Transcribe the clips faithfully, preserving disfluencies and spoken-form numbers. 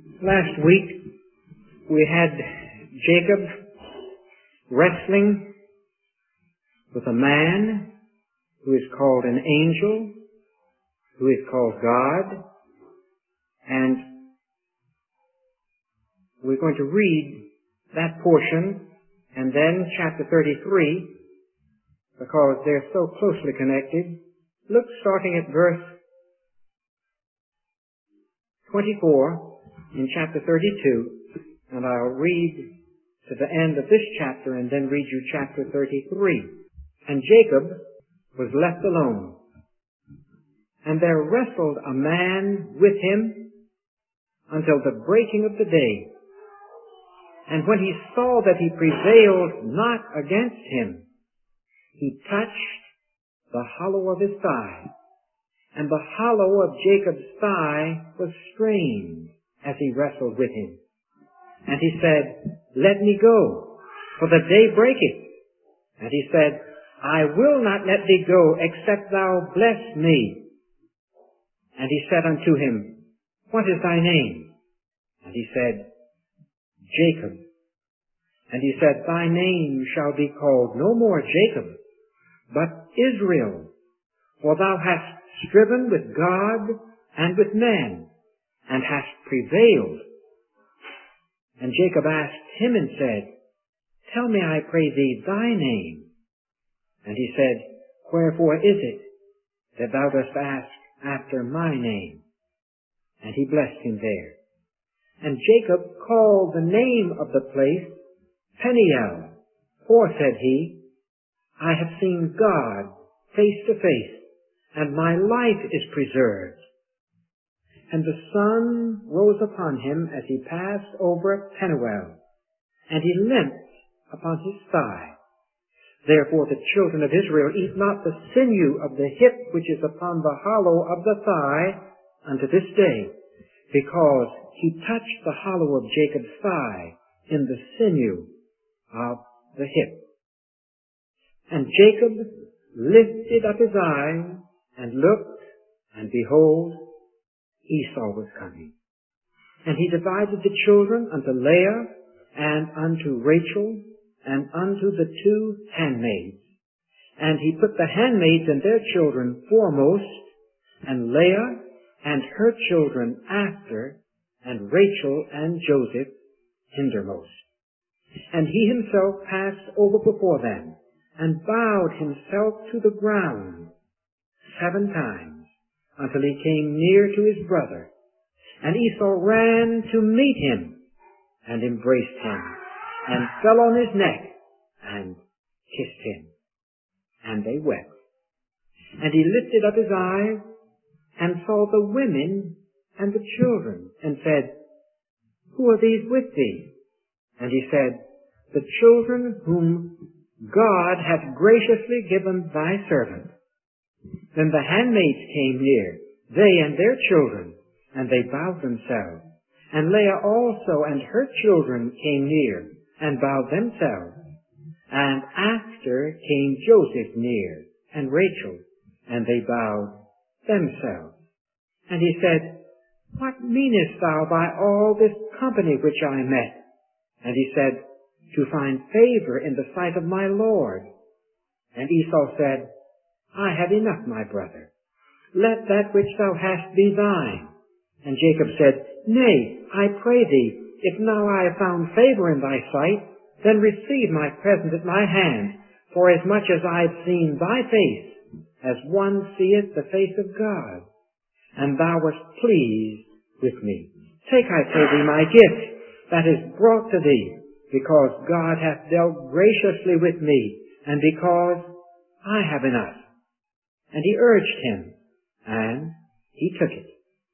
Last week we had Jacob wrestling with a man who is called an angel, who is called God, and we're going to read that portion and then chapter thirty-three, because they're so closely connected. Look, starting at verse twenty-four in chapter thirty-two, and I'll read to the end of this chapter and then read you chapter thirty-three. And Jacob was left alone, and there wrestled a man with him until the breaking of the day. And when he saw that he prevailed not against him, he touched the hollow of his thigh, and the hollow of Jacob's thigh was strained as he wrestled with him. And he said, "Let me go, for the day breaketh." And he said, "I will not let thee go, except thou bless me." And he said unto him, "What is thy name?" And he said, "Jacob." And he said, "Thy name shall be called no more Jacob, but Israel, for thou hast striven with God and with men, and hast prevailed." And Jacob asked him and said, "Tell me, I pray thee, thy name." And he said, "Wherefore is it that thou dost ask after my name?" And he blessed him there. And Jacob called the name of the place Peniel, for, said he, "I have seen God face to face, and my life is preserved." And the sun rose upon him as he passed over Peniel, and he limped upon his thigh. Therefore the children of Israel eat not the sinew of the hip which is upon the hollow of the thigh unto this day, because he touched the hollow of Jacob's thigh in the sinew of the hip. And Jacob lifted up his eyes and looked, and behold, Esau was coming. And he divided the children unto Leah and unto Rachel and unto the two handmaids. And he put the handmaids and their children foremost, and Leah and her children after, and Rachel and Joseph hindermost. And he himself passed over before them, and bowed himself to the ground seven times, until he came near to his brother. And Esau ran to meet him, and embraced him, and fell on his neck, and kissed him. And they wept. And he lifted up his eyes, and saw the women and the children, and said, "Who are these with thee?" And he said, "The children whom God hath graciously given thy servant." Then the handmaids came near, they and their children, and they bowed themselves. And Leah also and her children came near, and bowed themselves. And after came Joseph near, and Rachel, and they bowed themselves. And he said, "What meanest thou by all this company which I met?" And he said, "To find favor in the sight of my Lord." And Esau said, "I have enough, my brother. Let that which thou hast be thine." And Jacob said, "Nay, I pray thee, if now I have found favor in thy sight, then receive my present at my hand, for as much as I have seen thy face, as one seeth the face of God, and thou wast pleased with me. Take, I pray thee, my gift that is brought to thee, because God hath dealt graciously with me, and because I have enough." And he urged him, and he took it.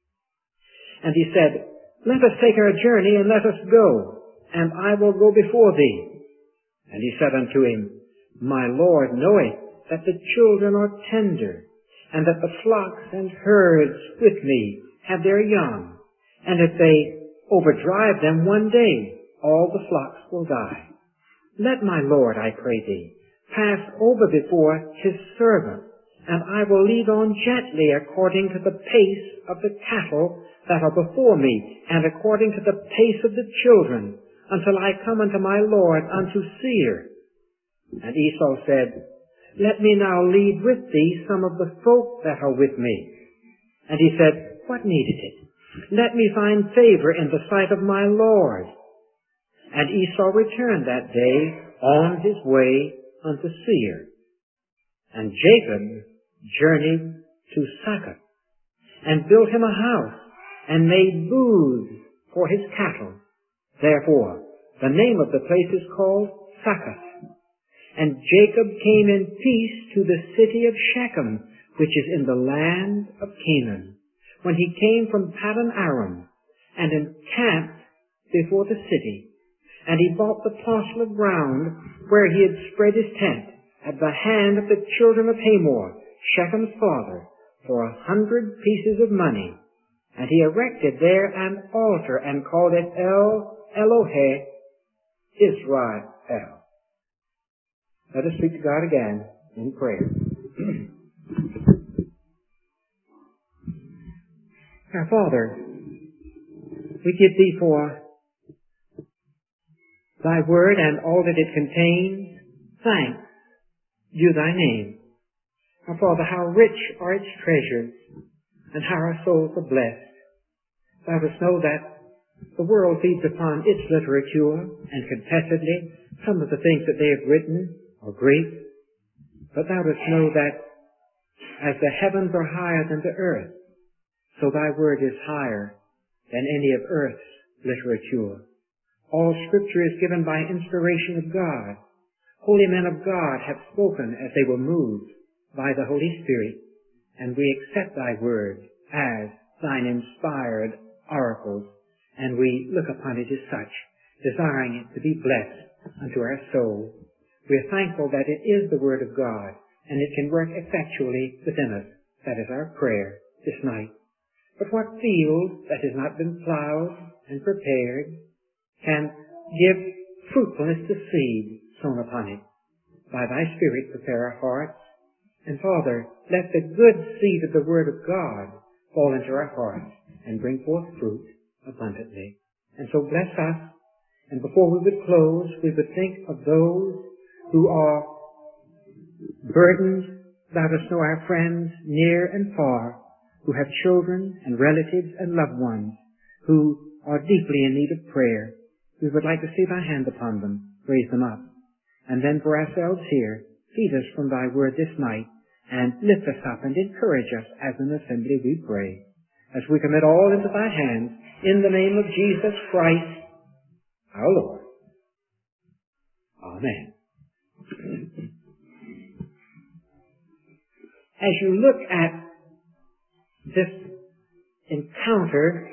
And he said, "Let us take our journey, and let us go, and I will go before thee." And he said unto him, "My Lord knoweth that the children are tender, and that the flocks and herds with me have their young, and if they overdrive them one day, all the flocks will die. Let my Lord, I pray thee, pass over before his servant, and I will lead on gently according to the pace of the cattle that are before me, and according to the pace of the children, until I come unto my Lord, unto Seir. And Esau said, Let me now lead with thee some of the folk that are with me. And he said, What needed it? Let me find favor in the sight of my Lord. And Esau returned that day on his way unto Seir. And Jacob journeyed to Succoth, and built him a house, and made booths for his cattle. Therefore, the name of the place is called Succoth. And Jacob came in peace to the city of Shechem, which is in the land of Canaan, when he came from Paddan Aram, and encamped before the city. And he bought the parcel of ground where he had spread his tent at the hand of the children of Hamor, Shechem's father, for a hundred pieces of money. And he erected there an altar and called it El Elohe Israel. Let us speak to God again in prayer. Our Father, we give Thee for Thy Word and all that it contains thanks due Thy name. Our Father, how rich are its treasures, and how our souls are blessed. Thou dost know that the world feeds upon its literature, and confessedly, some of the things that they have written are great. But Thou dost know that as the heavens are higher than the earth, so Thy Word is higher than any of earth's literature. All Scripture is given by inspiration of God. Holy men of God have spoken as they were moved by the Holy Spirit, and we accept Thy Word as Thine inspired oracles, and we look upon it as such, desiring it to be blessed unto our soul. We are thankful that it is the Word of God, and it can work effectually within us. That is our prayer this night. But what field that has not been plowed and prepared can give fruitfulness to seed sown upon it? By Thy Spirit prepare our hearts. And Father, let the good seed of the Word of God fall into our hearts and bring forth fruit abundantly. And so bless us. And before we would close, we would think of those who are burdened. Thou dost know our friends near and far, who have children and relatives and loved ones who are deeply in need of prayer. We would like to see Thy hand upon them, raise them up. And then for ourselves here, feed us from Thy Word this night, and lift us up and encourage us as an assembly, we pray, as we commit all into Thy hands, in the name of Jesus Christ, our Lord. Amen. As you look at this encounter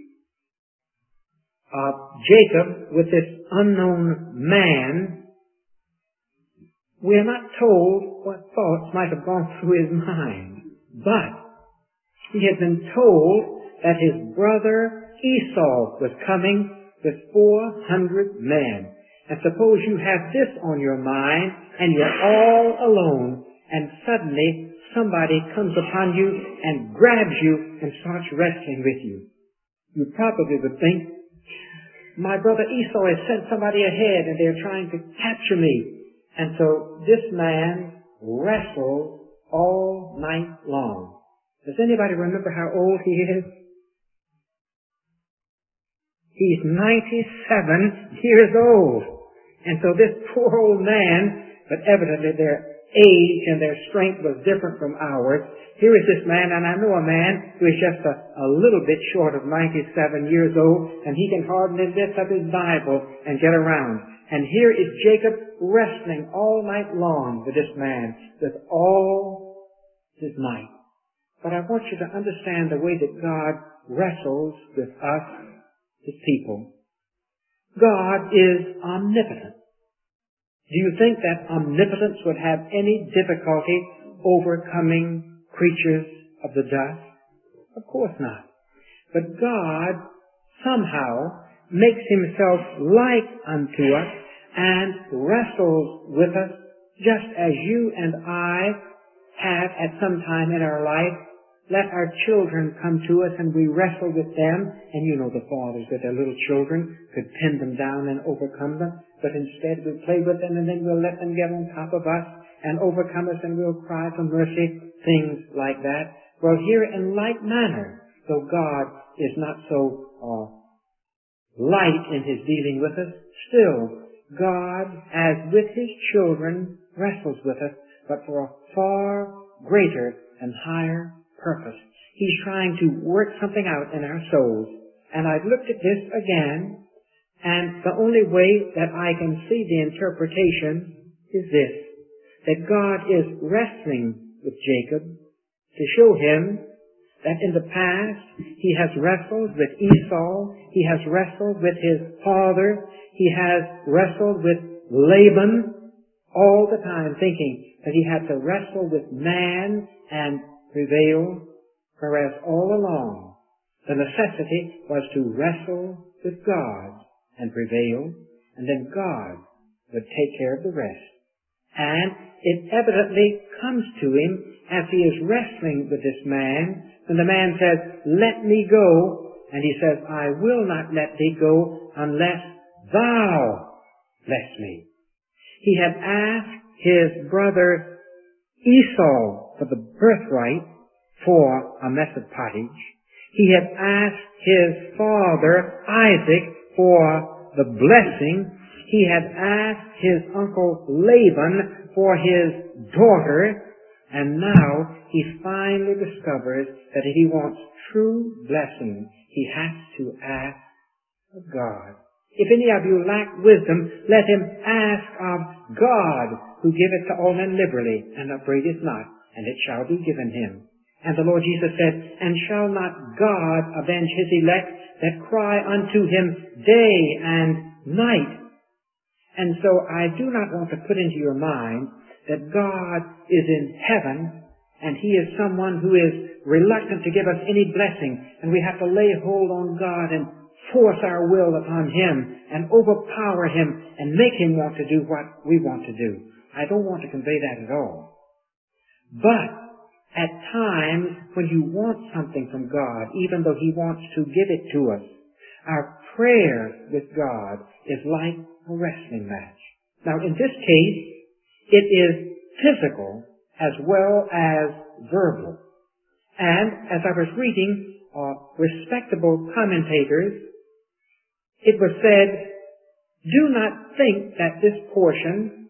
of Jacob with this unknown man, we are not told what thoughts might have gone through his mind, but he has been told that his brother Esau was coming with four hundred men. And suppose you have this on your mind, and you're all alone, and suddenly somebody comes upon you and grabs you and starts wrestling with you. You probably would think, my brother Esau has sent somebody ahead and they're trying to capture me. And so this man wrestled all night long. Does anybody remember how old he is? He's ninety-seven years old. And so this poor old man, but evidently their age and their strength was different from ours. Here is this man, and I know a man who is just a, a little bit short of ninety-seven years old, and he can hardly lift up his Bible and get around. And here is Jacob wrestling all night long with this man, with all his might. But I want you to understand the way that God wrestles with us, His people. God is omnipotent. Do you think that omnipotence would have any difficulty overcoming creatures of the dust? Of course not. But God somehow makes Himself like unto us and wrestles with us just as you and I have at some time in our life let our children come to us and we wrestle with them. And you know the fathers with their little children could pin them down and overcome them. But instead we play with them and then we'll let them get on top of us and overcome us and we'll cry for mercy. Things like that. Well, here in like manner, though God is not so uh, light in His dealing with us, still God, as with His children, wrestles with us, but for a far greater and higher purpose. He's trying to work something out in our souls. And I've looked at this again, and the only way that I can see the interpretation is this, that God is wrestling with Jacob to show him that in the past he has wrestled with Esau, he has wrestled with his father, he has wrestled with Laban, all the time thinking that he had to wrestle with man and prevail, whereas all along the necessity was to wrestle with God and prevail, and then God would take care of the rest. And it evidently comes to him as he is wrestling with this man, and the man says, "Let me go," and he says, "I will not let thee go unless thou bless me." He had asked his brother Esau for the birthright for a mess of pottage. He had asked his father Isaac for the blessing. He had asked his uncle Laban for his daughter. And now he finally discovers that if he wants true blessing, he has to ask of God. If any of you lack wisdom, let him ask of God, who giveth to all men liberally, and upbraideth not, and it shall be given him. And the Lord Jesus said, "And shall not God avenge his elect that cry unto him day and night?" And so I do not want to put into your mind that God is in heaven and He is someone who is reluctant to give us any blessing, and we have to lay hold on God and force our will upon Him and overpower Him and make Him want to do what we want to do. I don't want to convey that at all. But at times when you want something from God, even though He wants to give it to us, our prayer with God is like a wrestling match. Now in this case, it is physical as well as verbal. And as I was reading uh, respectable commentators, it was said, do not think that this portion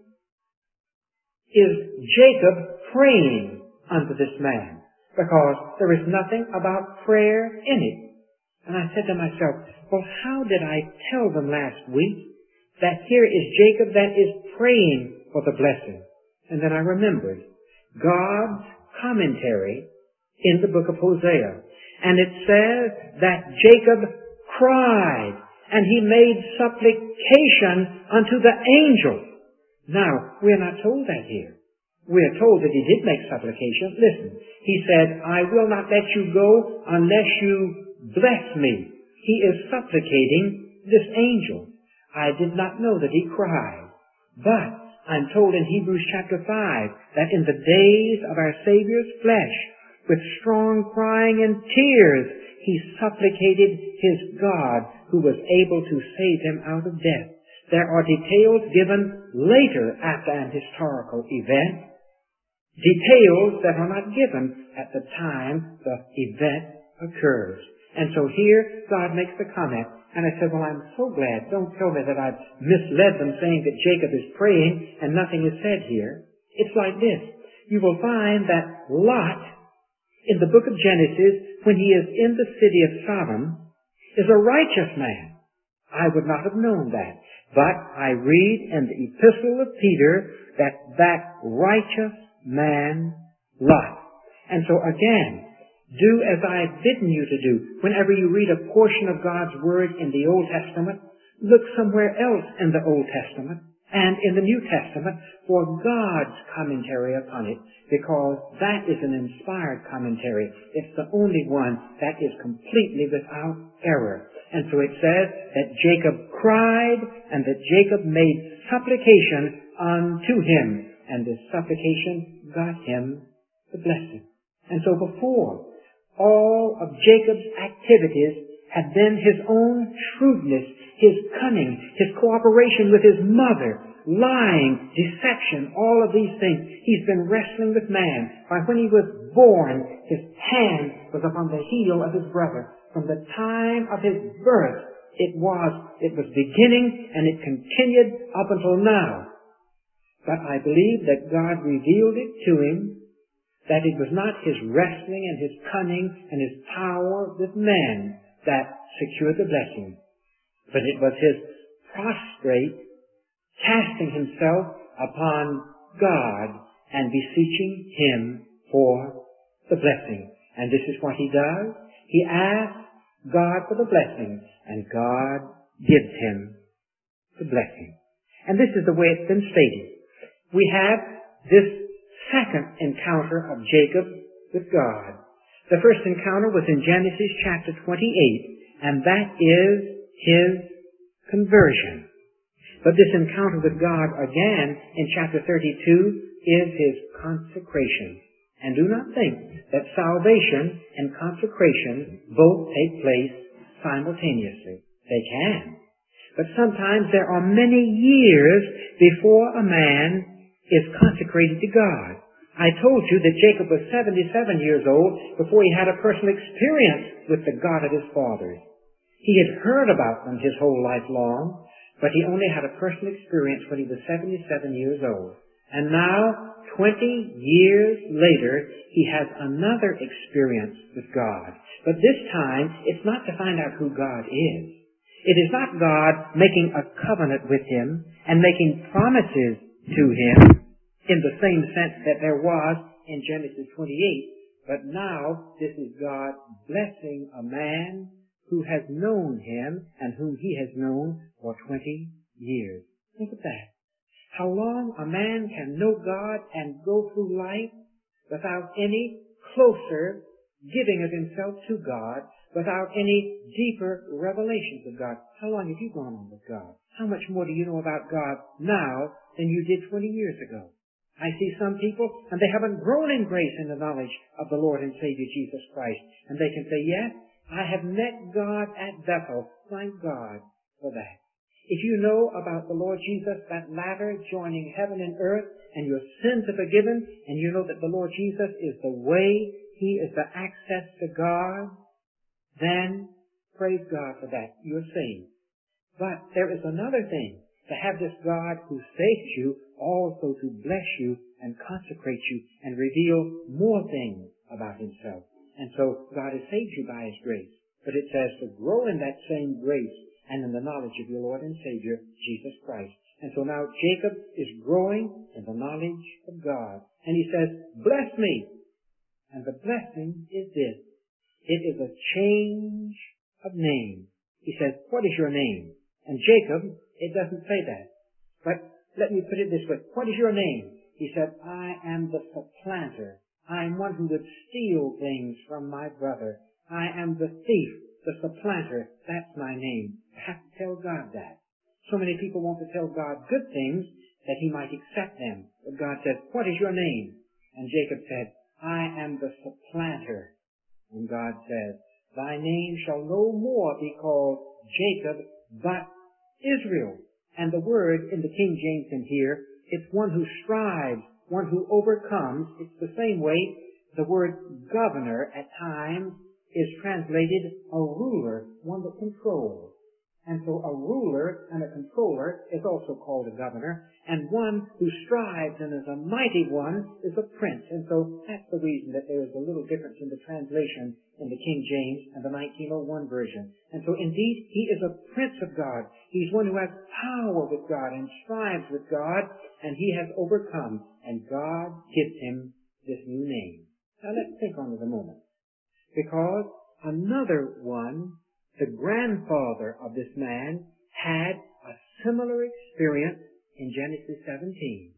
is Jacob praying unto this man, because there is nothing about prayer in it. And I said to myself, well, how did I tell them last week that here is Jacob that is praying for the blessing? And then I remembered God's commentary in the book of Hosea. And it says that Jacob cried and he made supplication unto the angel. Now, we are not told that here. We are told that he did make supplication. Listen, he said, I will not let you go unless you bless me. He is supplicating this angel. I did not know that he cried. But I'm told in Hebrews chapter five that in the days of our Savior's flesh, with strong crying and tears, he supplicated his God who was able to save him out of death. There are details given later after an historical event, details that are not given at the time the event occurs. And so here God makes the comment, and I said, well, I'm so glad. Don't tell me that I've misled them saying that Jacob is praying and nothing is said here. It's like this. You will find that Lot, in the book of Genesis, when he is in the city of Sodom, is a righteous man. I would not have known that. But I read in the epistle of Peter that that righteous man, Lot. And so again, do as I have bidden you to do. Whenever you read a portion of God's Word in the Old Testament, look somewhere else in the Old Testament and in the New Testament for God's commentary upon it, because that is an inspired commentary. It's the only one that is completely without error. And so it says that Jacob cried and that Jacob made supplication unto him, and this supplication got him the blessing. And so before All of Jacob's activities had been his own shrewdness, his cunning, his cooperation with his mother, lying, deception, all of these things. He's been wrestling with man. By when he was born, his hand was upon the heel of his brother. From the time of his birth, it was, it was beginning and it continued up until now. But I believe that God revealed it to him, that it was not his wrestling and his cunning and his power with man that secured the blessing, but it was his prostrate, casting himself upon God and beseeching Him for the blessing. And this is what he does. He asks God for the blessing, and God gives him the blessing. And this is the way it's been stated. We have this second encounter of Jacob with God. The first encounter was in Genesis chapter twenty-eight, and that is his conversion. But this encounter with God again in chapter thirty-two is his consecration. And do not think that salvation and consecration both take place simultaneously. They can. But sometimes there are many years before a man is consecrated to God. I told you that Jacob was seventy-seven years old before he had a personal experience with the God of his fathers. He had heard about them his whole life long, but he only had a personal experience when he was seventy-seven years old. And now, twenty years later, he has another experience with God. But this time, it's not to find out who God is. It is not God making a covenant with him and making promises to him in the same sense that there was in Genesis twenty-eight. But now, this is God blessing a man who has known him and whom he has known for twenty years. Think of that. How long a man can know God and go through life without any closer giving of himself to God, without any deeper revelations of God. How long have you gone on with God? How much more do you know about God now than you did twenty years ago? I see some people, and they haven't grown in grace in the knowledge of the Lord and Savior Jesus Christ. And they can say, yes, I have met God at Bethel. Thank God for that. If you know about the Lord Jesus, that ladder joining heaven and earth, and your sins are forgiven, and you know that the Lord Jesus is the way, He is the access to God, then praise God for that. You're saved. But there is another thing. To have this God who saves you also to bless you and consecrate you and reveal more things about Himself. And so God has saved you by His grace. But it says to grow in that same grace and in the knowledge of your Lord and Savior, Jesus Christ. And so now Jacob is growing in the knowledge of God. And he says, bless me. And the blessing is this. It is a change of name. He says, what is your name? And Jacob, it doesn't say that. But let me put it this way. What is your name? He said, I am the supplanter. I am one who would steal things from my brother. I am the thief, the supplanter. That's my name. I have to tell God that. So many people want to tell God good things that He might accept them. But God said, what is your name? And Jacob said, I am the supplanter. And God says, thy name shall no more be called Jacob, but Israel. And the word in the King James in here, it's one who strives, one who overcomes. It's the same way the word governor at times is translated a ruler, one that controls. And so a ruler and a controller is also called a governor, and one who strives and is a mighty one is a prince. And so that's the reason that there is a little difference in the translation in the King James and the nineteen oh one version. And so indeed, he is a prince of God. He's one who has power with God and strives with God, and he has overcome, and God gives him this new name. Now let's think on it a moment. Because another one, the grandfather of this man, had a similar experience in Genesis seventeen.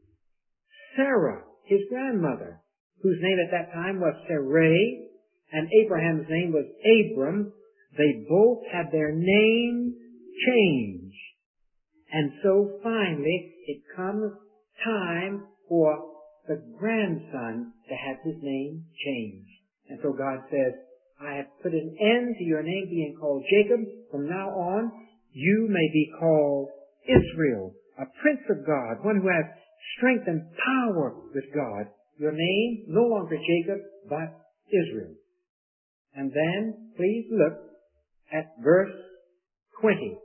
Sarah, his grandmother, whose name at that time was Sarai, and Abraham's name was Abram, they both had their names changed. And so finally, it comes time for the grandson to have his name changed. And so God says, I have put an end to your name being called Jacob. From now on, you may be called Israel, a prince of God, one who has strength and power with God. Your name, no longer Jacob, but Israel. And then, please look at verse twenty.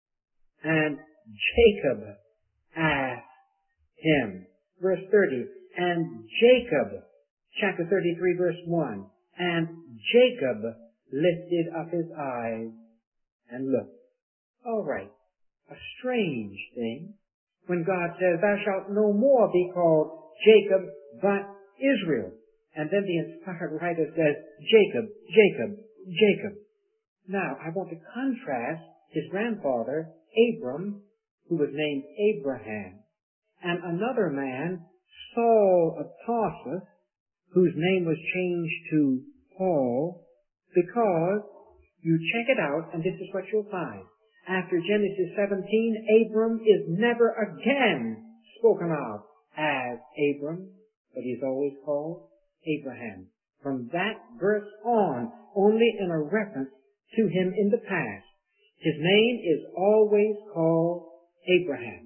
And Jacob asked him. Verse thirty. And Jacob, chapter thirty-three, verse one. And Jacob lifted up his eyes and looked. All right. A strange thing. When God says, thou shalt no more be called Jacob, but Israel. And then the inspired writer says, Jacob, Jacob, Jacob. Now, I want to contrast his grandfather, Abram, who was named Abraham, and another man, Saul of Tarsus, whose name was changed to Paul, because you check it out, and this is what you'll find. After Genesis seventeen, Abram is never again spoken of as Abram, but he's always called Abraham. From that verse on, only in a reference to him in the past, his name is always called Abraham.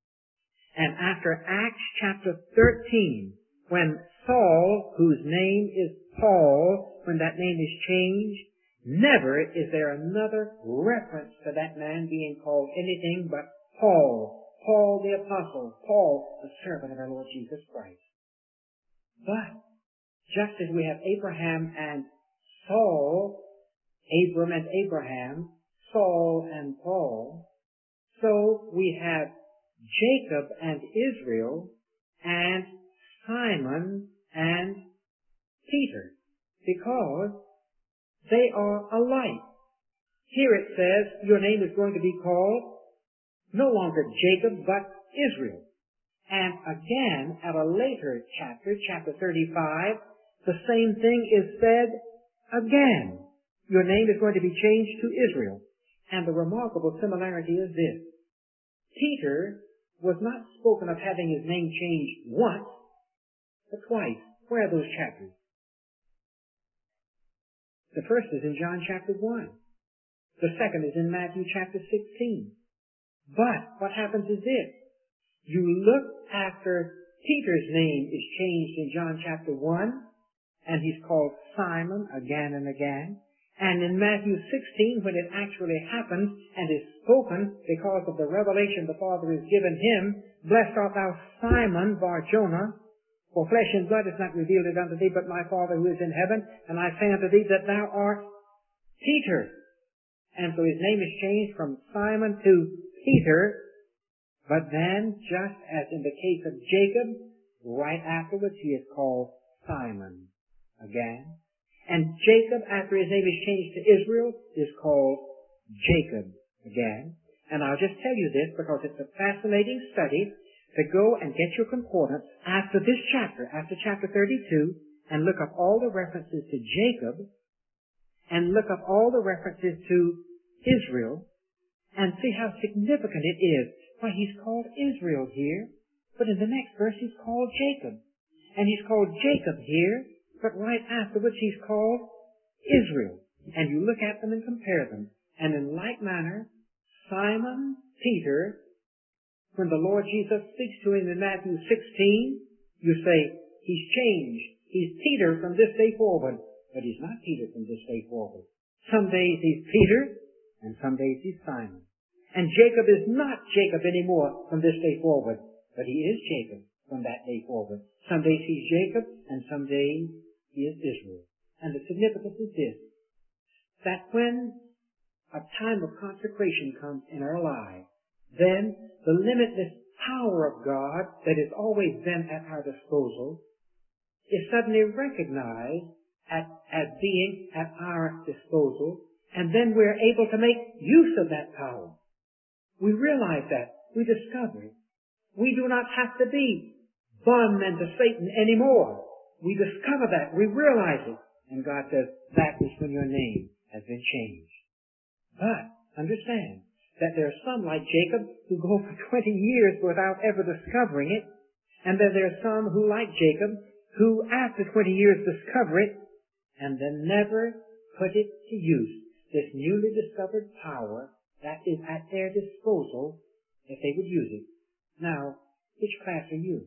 And after Acts chapter thirteen, when Saul, whose name is Paul, when that name is changed, never is there another reference to that man being called anything but Paul. Paul the apostle. Paul the servant of our Lord Jesus Christ. But, just as we have Abraham and Saul, Abram and Abraham, Saul and Paul, so we have Jacob and Israel, and Simon and Peter, because they are alike. Here it says your name is going to be called no longer Jacob, but Israel. And again, at a later chapter, chapter thirty-five, the same thing is said again. Your name is going to be changed to Israel. And the remarkable similarity is this. Peter was not spoken of having his name changed once, but twice. Where are those chapters? The first is in John chapter one. The second is in Matthew chapter sixteen. But what happens is this. You look after Peter's name is changed in John chapter one, and he's called Simon again and again. And in Matthew sixteen, when it actually happens and is spoken because of the revelation the Father has given him, blessed art thou, Simon Bar-Jonah, for flesh and blood has not revealed it unto thee, but my Father who is in heaven. And I say unto thee that thou art Peter. And so his name is changed from Simon to Peter. But then, just as in the case of Jacob, right afterwards he is called Simon again. And Jacob, after his name is changed to Israel, is called Jacob again. And I'll just tell you this because it's a fascinating study to go and get your concordance after this chapter, after chapter thirty-two, and look up all the references to Jacob, and look up all the references to Israel, and see how significant it is. Why, he's called Israel here, but in the next verse he's called Jacob. And he's called Jacob here, but right afterwards he's called Israel. And you look at them and compare them. And in like manner, Simon Peter, when the Lord Jesus speaks to him in Matthew sixteen, you say, he's changed. He's Peter from this day forward. But he's not Peter from this day forward. Some days he's Peter, and some days he's Simon. And Jacob is not Jacob anymore from this day forward, but he is Jacob from that day forward. Some days he's Jacob, and some days he is Israel. And the significance is this, that when a time of consecration comes in our lives, then the limitless power of God that has always been at our disposal is suddenly recognized at, as being at our disposal, and then we're able to make use of that power. We realize that. We discover it. We do not have to be bondmen to Satan anymore. We discover that. We realize it. And God says, that is when your name has been changed. But understand that there are some like Jacob who go for twenty years without ever discovering it. And then there are some who, like Jacob, who after twenty years discover it and then never put it to use, this newly discovered power that is at their disposal if they would use it. Now, which class are you?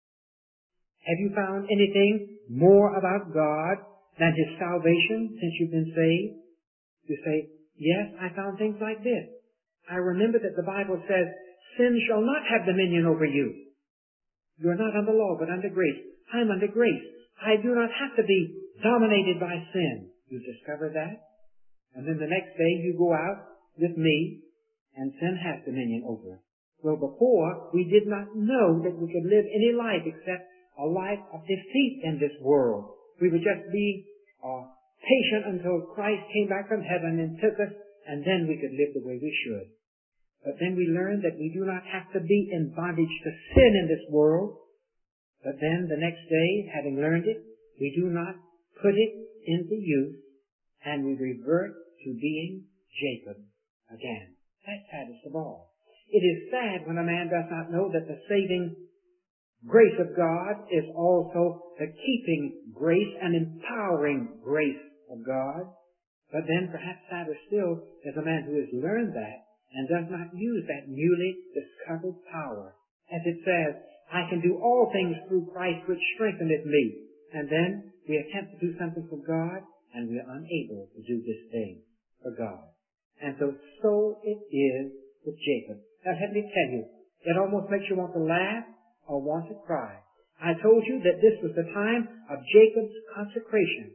Have you found anything more about God than His salvation since you've been saved? You say, yes, I found things like this. I remember that the Bible says, sin shall not have dominion over you. You're not under law, but under grace. I'm under grace. I do not have to be dominated by sin. You discover that? And then the next day you go out with me, and sin has dominion over us. Well, before, we did not know that we could live any life except a life of defeat in this world. We would just be uh, patient until Christ came back from heaven and took us, and then we could live the way we should. But then we learned that we do not have to be in bondage to sin in this world. But then the next day, having learned it, we do not put it into use, and we revert to being Jacob again. That's saddest of all. It is sad when a man does not know that the saving grace of God is also the keeping grace and empowering grace of God. But then perhaps sadder still is a man who has learned that and does not use that newly discovered power. As it says, I can do all things through Christ which strengtheneth me. And then we attempt to do something for God, and we are unable to do this thing for God. And so, so it is with Jacob. Now let me tell you, it almost makes you want to laugh or want to cry. I told you that this was the time of Jacob's consecration.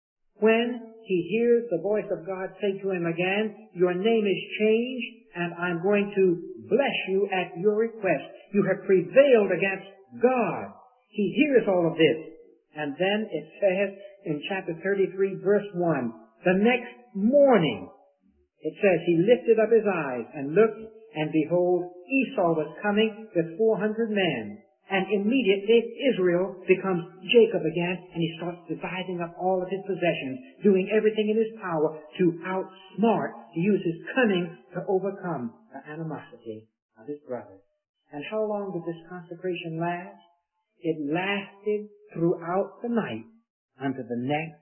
When he hears the voice of God say to him again, your name is changed, and I'm going to bless you at your request. You have prevailed against God. He hears all of this. And then it says in chapter thirty-three, verse one, the next morning, it says he lifted up his eyes and looked, and behold, Esau was coming with four hundred men. And immediately Israel becomes Jacob again, and he starts dividing up all of his possessions, doing everything in his power to outsmart, to use his cunning to overcome the animosity of his brothers. And how long did this consecration last? It lasted throughout the night unto the next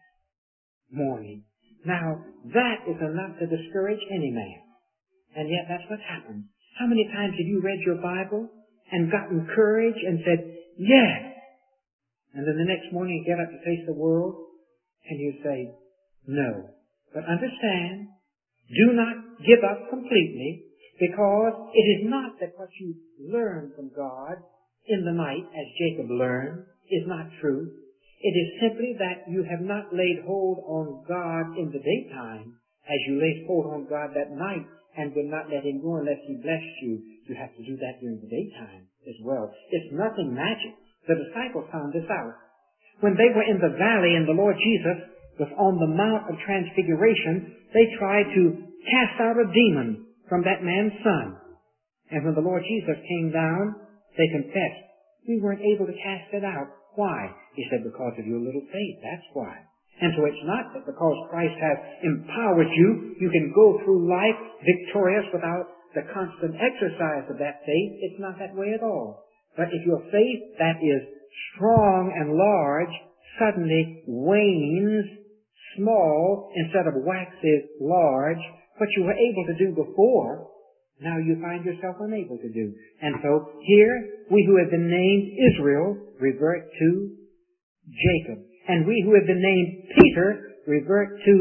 morning. Now, that is enough to discourage any man. And yet that's what happens. How many times have you read your Bible and gotten courage and said, yes? And then the next morning you get up to face the world and you say, no. But understand, do not give up completely, because it is not that what you learn from God in the night, as Jacob learned, is not true. It is simply that you have not laid hold on God in the daytime as you laid hold on God that night, and will not let Him go unless He blessed you. You have to do that during the daytime as well. It's nothing magic. The disciples found this out. When they were in the valley and the Lord Jesus was on the Mount of Transfiguration, they tried to cast out a demon from that man's son. And when the Lord Jesus came down, they confessed, we weren't able to cast it out. Why? He said, because of your little faith. That's why. And so it's not that because Christ has empowered you, you can go through life victorious without the constant exercise of that faith. It's not that way at all. But if your faith that is strong and large suddenly wanes small instead of waxes large, what you were able to do before, now you find yourself unable to do. And so here, we who have been named Israel revert to Jacob. And we who have been named Peter revert to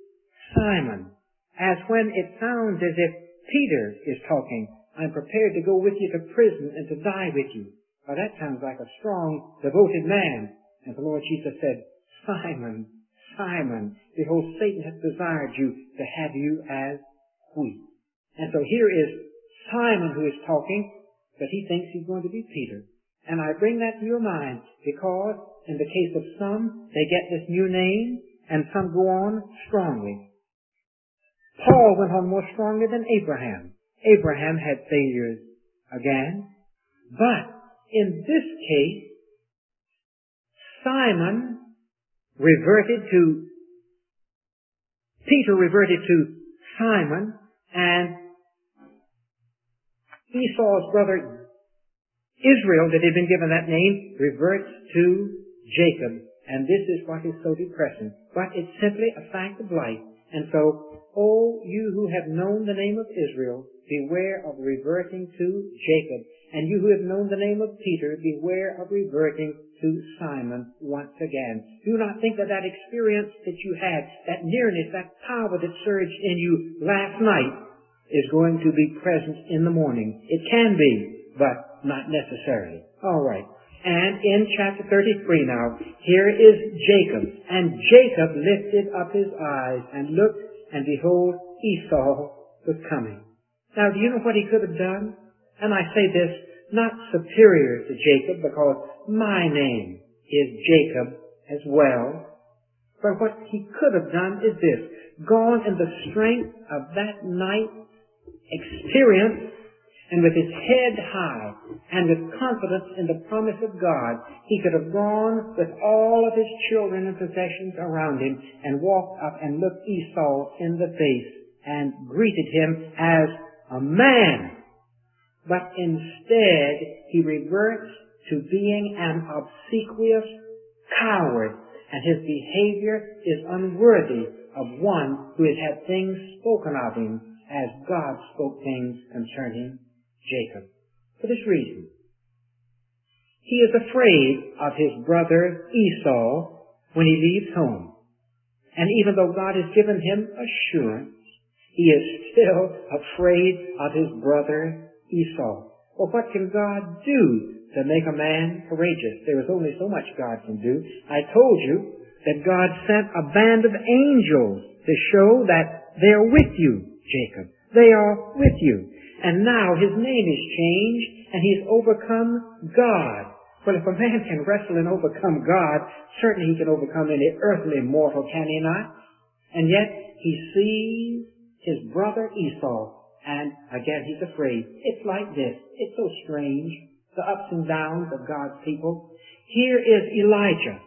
Simon. As when it sounds as if Peter is talking, I'm prepared to go with you to prison and to die with you. Well, that sounds like a strong, devoted man. And the Lord Jesus said, Simon, Simon, behold, Satan hath desired you to have you as wheat. And so here is Simon who is talking, but he thinks he's going to be Peter. And I bring that to your mind because in the case of some, they get this new name, and some go on strongly. Paul went on more strongly than Abraham. Abraham had failures again. But in this case, Simon reverted to, Peter reverted to Simon, and Esau's brother Israel, that had been given that name, reverts to Jacob. And this is what is so depressing. But it's simply a fact of life. And so, oh, you who have known the name of Israel, beware of reverting to Jacob. And you who have known the name of Peter, beware of reverting to Simon once again. Do not think that that experience that you had, that nearness, that power that surged in you last night is going to be present in the morning. It can be, but not necessarily. All right. And in chapter thirty-three now, here is Jacob. And Jacob lifted up his eyes and looked, and behold, Esau was coming. Now, do you know what he could have done? And I say this not superior to Jacob, because my name is Jacob as well. But what he could have done is this: gone in the strength of that night experience, and with his head high, and with confidence in the promise of God, he could have gone with all of his children and possessions around him, and walked up and looked Esau in the face, and greeted him as a man. But instead, he reverts to being an obsequious coward, and his behavior is unworthy of one who has had things spoken of him as God spoke things concerning Jacob. For this reason, he is afraid of his brother Esau when he leaves home. And even though God has given him assurance, he is still afraid of his brother Esau. Well, what can God do to make a man courageous? There is only so much God can do. I told you that God sent a band of angels to show that they are with you, Jacob. They are with you. And now his name is changed, and he's overcome God. Well, if a man can wrestle and overcome God, certainly he can overcome any earthly mortal, can he not? And yet, he sees his brother Esau, and again he's afraid. It's like this. It's so strange, the ups and downs of God's people. Here is Elijah,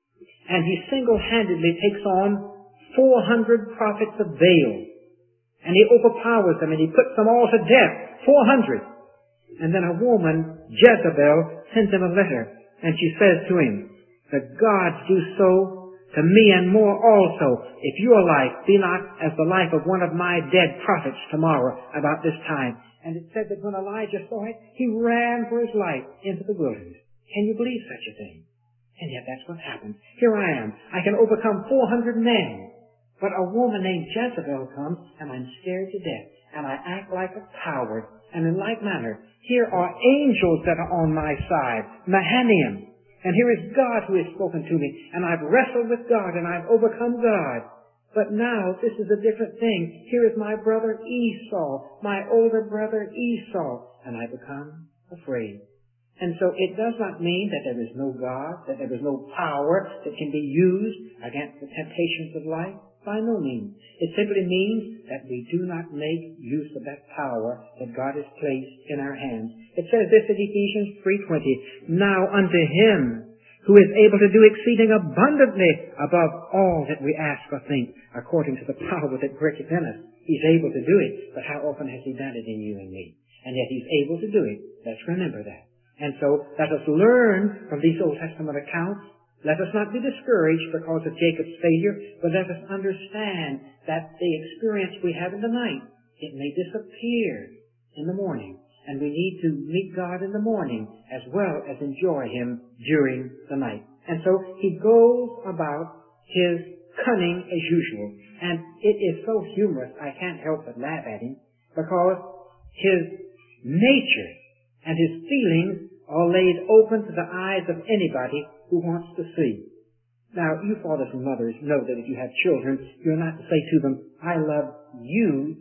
and he single-handedly takes on four hundred prophets of Baal. And he overpowers them, and he puts them all to death. four hundred. And then a woman, Jezebel, sends him a letter, and she says to him, "The gods do so to me and more also, if your life be not as the life of one of my dead prophets tomorrow about this time." And it said that when Elijah saw it, he ran for his life into the wilderness. Can you believe such a thing? And yet that's what happened. Here I am. I can overcome four hundred men. But a woman named Jezebel comes, and I'm scared to death, and I act like a coward. And in like manner, here are angels that are on my side, Mahanaim, and here is God who has spoken to me, and I've wrestled with God, and I've overcome God. But now, this is a different thing. Here is my brother Esau, my older brother Esau, and I become afraid. And so it does not mean that there is no God, that there is no power that can be used against the temptations of life. By no means. It simply means that we do not make use of that power that God has placed in our hands. It says this in Ephesians three twenty, "Now unto him who is able to do exceeding abundantly above all that we ask or think, according to the power that worketh in us." He's able to do it, but how often has he done it in you and me? And yet he's able to do it. Let's remember that. And so let us learn from these Old Testament accounts. Let us not be discouraged because of Jacob's failure, but let us understand that the experience we have in the night, it may disappear in the morning. And we need to meet God in the morning as well as enjoy him during the night. And so he goes about his cunning as usual. And it is so humorous, I can't help but laugh at him, because his nature and his feelings are laid open to the eyes of anybody who wants to see. Now, you fathers and mothers know that if you have children, you're not to say to them, "I love you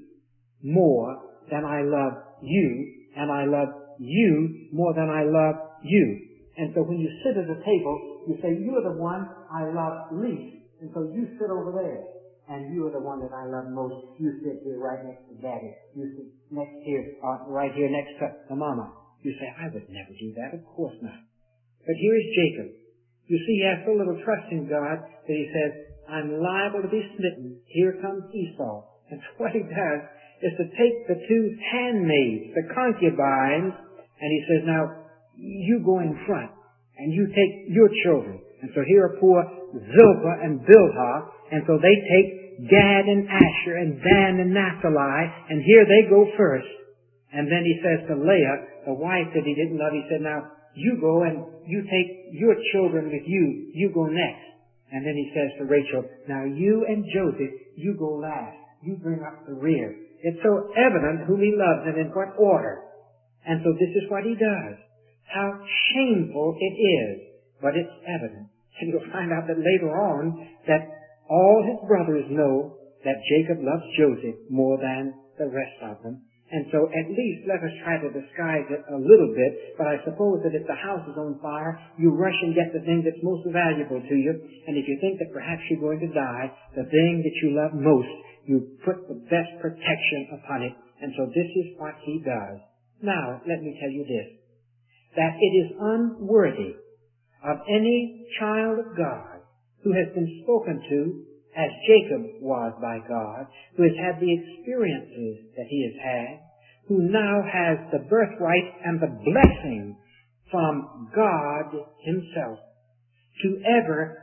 more than I love you, and I love you more than I love you." And so when you sit at the table, you say, "You're the one I love least, and so you sit over there. And you are the one that I love most. You sit here right next to Daddy. You sit next here, uh, right here next to the Mama." You say, "I would never do that." Of course not. But here is Jacob. You see, he has so little trust in God that he says, "I'm liable to be smitten. Here comes Esau." And what he does is to take the two handmaids, the concubines, and he says, "Now, you go in front, and you take your children, And so here are poor Zilpah and Bilhah, and so they take Gad and Asher and Dan and Naphtali, and here they go first. And then he says to Leah, the wife that he didn't love, he said, now, you go and you take your children with you. You go next. And then he says to Rachel, now you and Joseph, you go last. You bring up the rear. It's so evident whom he loves and in what order. And so this is what he does. How shameful it is, but it's evident. And you'll find out that later on that all his brothers know that Jacob loves Joseph more than the rest of them. And so at least let us try to disguise it a little bit, but I suppose that if the house is on fire, you rush and get the thing that's most valuable to you, and if you think that perhaps you're going to die, the thing that you love most, you put the best protection upon it, and so this is what he does. Now, let me tell you this, that it is unworthy of any child of God who has been spoken to as Jacob was by God, who has had the experiences that he has had, who now has the birthright and the blessing from God himself, to ever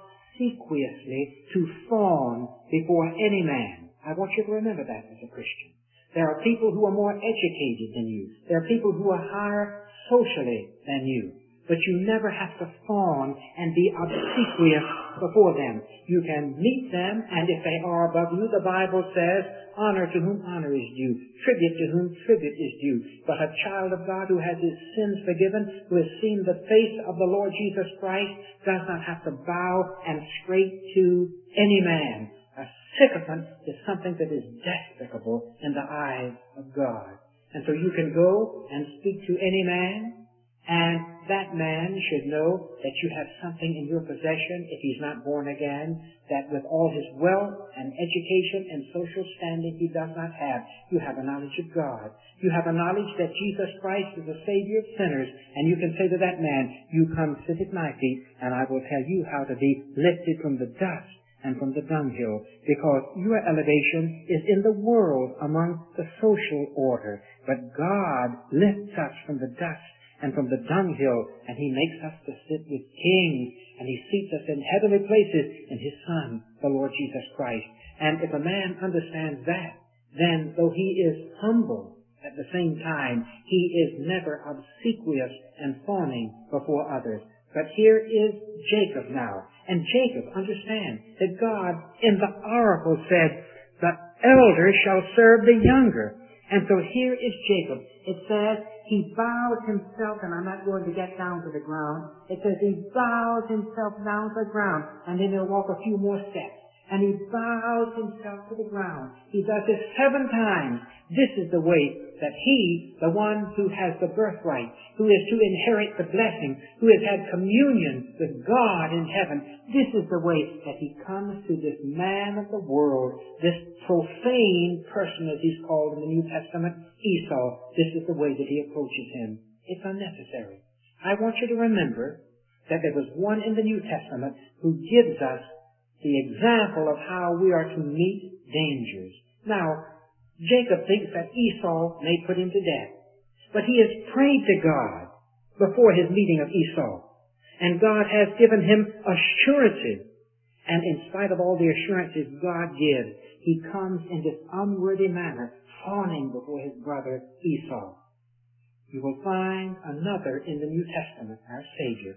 obsequiously to fawn before any man. I want you to remember that as a Christian. There are people who are more educated than you. There are people who are higher socially than you. But you never have to fawn and be obsequious before them. You can meet them, and if they are above you, the Bible says, honor to whom honor is due, tribute to whom tribute is due. But a child of God who has his sins forgiven, who has seen the face of the Lord Jesus Christ, does not have to bow and scrape to any man. A sycophant is something that is despicable in the eyes of God. And so you can go and speak to any man, and that man should know that you have something in your possession, if he's not born again, that with all his wealth and education and social standing he does not have. You have a knowledge of God. You have a knowledge that Jesus Christ is the Savior of sinners, and you can say to that man, you come sit at my feet, and I will tell you how to be lifted from the dust and from the dunghill, because your elevation is in the world among the social order, but God lifts us from the dust and from the dunghill, and he makes us to sit with kings, and he seats us in heavenly places in his Son, the Lord Jesus Christ. And if a man understands that, then though he is humble at the same time, he is never obsequious and fawning before others. But here is Jacob now. And Jacob, understand that God in the oracle said, the elder shall serve the younger. And so here is Jacob. It says he bows himself, and I'm not going to get down to the ground. It says he bows himself down to the ground, and then he'll walk a few more steps. And he bows himself to the ground. He does this seven times. This is the way that he, the one who has the birthright, who is to inherit the blessing, who has had communion with God in heaven, this is the way that he comes to this man of the world, this profane person as he's called in the New Testament, Esau. This is the way that he approaches him. It's unnecessary. I want you to remember that there was one in the New Testament who gives us the example of how we are to meet dangers. Now, Jacob thinks that Esau may put him to death, but he has prayed to God before his meeting of Esau, and God has given him assurances, and in spite of all the assurances God gives, he comes in this unworthy manner, fawning before his brother Esau. You will find another in the New Testament, our Savior.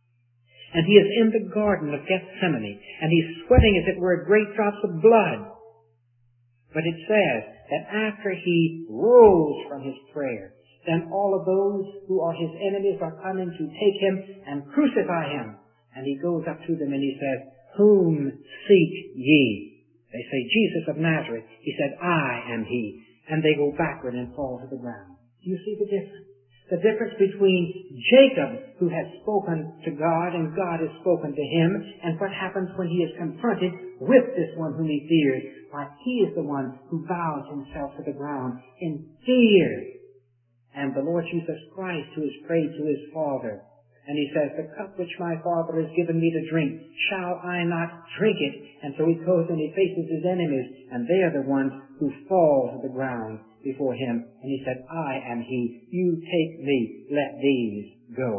And he is in the Garden of Gethsemane, and he's sweating as it were great drops of blood. But it says that after he rose from his prayer, then all of those who are his enemies are coming to take him and crucify him. And he goes up to them and he says, whom seek ye? They say, Jesus of Nazareth. He said, I am he. And they go backward and fall to the ground. Do you see the difference? The difference between Jacob, who has spoken to God and God has spoken to him, and what happens when he is confronted with this one whom he fears. Why, he is the one who bows himself to the ground in fear. And the Lord Jesus Christ, who has prayed to his Father, and he says, the cup which my Father has given me to drink, shall I not drink it? And so he goes and he faces his enemies, and they are the ones who fall to the ground before him. And he said, I am he. You take me. Let these go.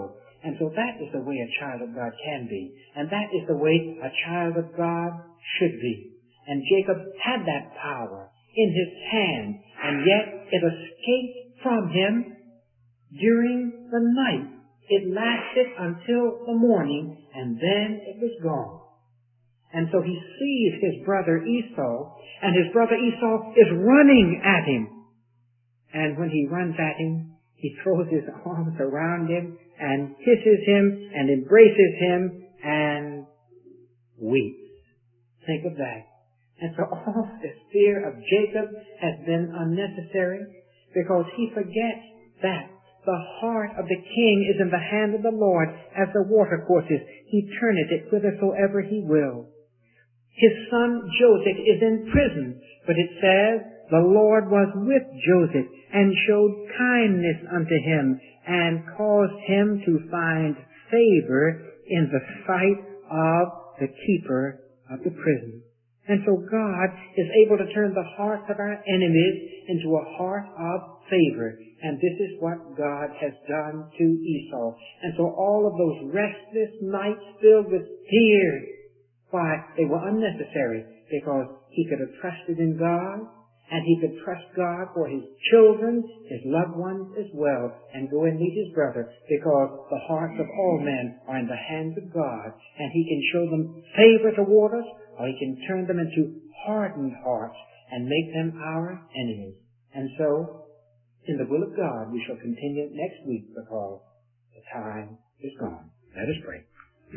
And so that is the way a child of God can be. And that is the way a child of God should be. And Jacob had that power in his hand, and yet it escaped from him during the night. It lasted until the morning, and then it was gone. And so he sees his brother Esau, and his brother Esau is running at him. And when he runs at him, he throws his arms around him and kisses him and embraces him and weeps. Think of that. And so all this fear of Jacob has been unnecessary, because he forgets that the heart of the king is in the hand of the Lord, as the watercourses. He turneth it whithersoever he will. His son Joseph is in prison, but it says, the Lord was with Joseph and showed kindness unto him and caused him to find favor in the sight of the keeper of the prison. And so God is able to turn the hearts of our enemies into a heart of favor. And this is what God has done to Esau. And so all of those restless nights filled with tears, why, they were unnecessary, because he could have trusted in God, and he could trust God for his children, his loved ones as well, and go and meet his brother, because the hearts of all men are in the hands of God, and he can show them favor toward us, or he can turn them into hardened hearts and make them our enemies. And so, in the will of God, we shall continue next week, because the time is gone. Let us pray.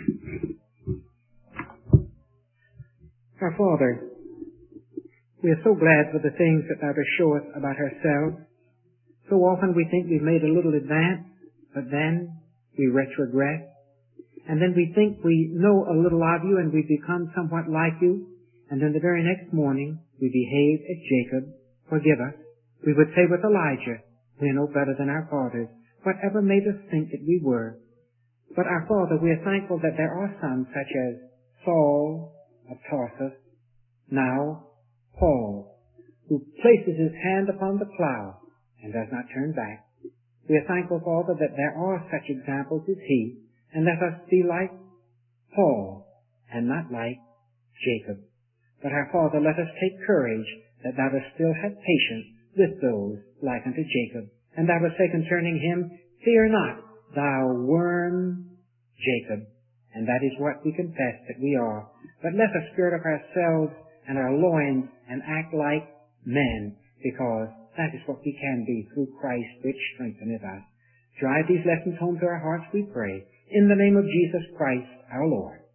Our Father, we are so glad for the things that thou dost show us about ourselves. So often we think we've made a little advance, but then we retrogress. And then we think we know a little of you and we become somewhat like you. And then the very next morning we behave as Jacob. Forgive us. We would say with Elijah, we are no better than our fathers. Whatever made us think that we were. But our Father, we are thankful that there are some such as Saul of Tarsus, now Paul, who places his hand upon the plow and does not turn back. We are thankful, Father, that there are such examples as he, and let us be like Paul and not like Jacob. But our Father, let us take courage that thou dost still have patience with those like unto Jacob. And thou dost say concerning him, fear not, thou worm Jacob. And that is what we confess that we are. But let us gird up ourselves and our loins and act like men, because that is what we can be through Christ which strengtheneth us. Drive these lessons home to our hearts, we pray, in the name of Jesus Christ our Lord.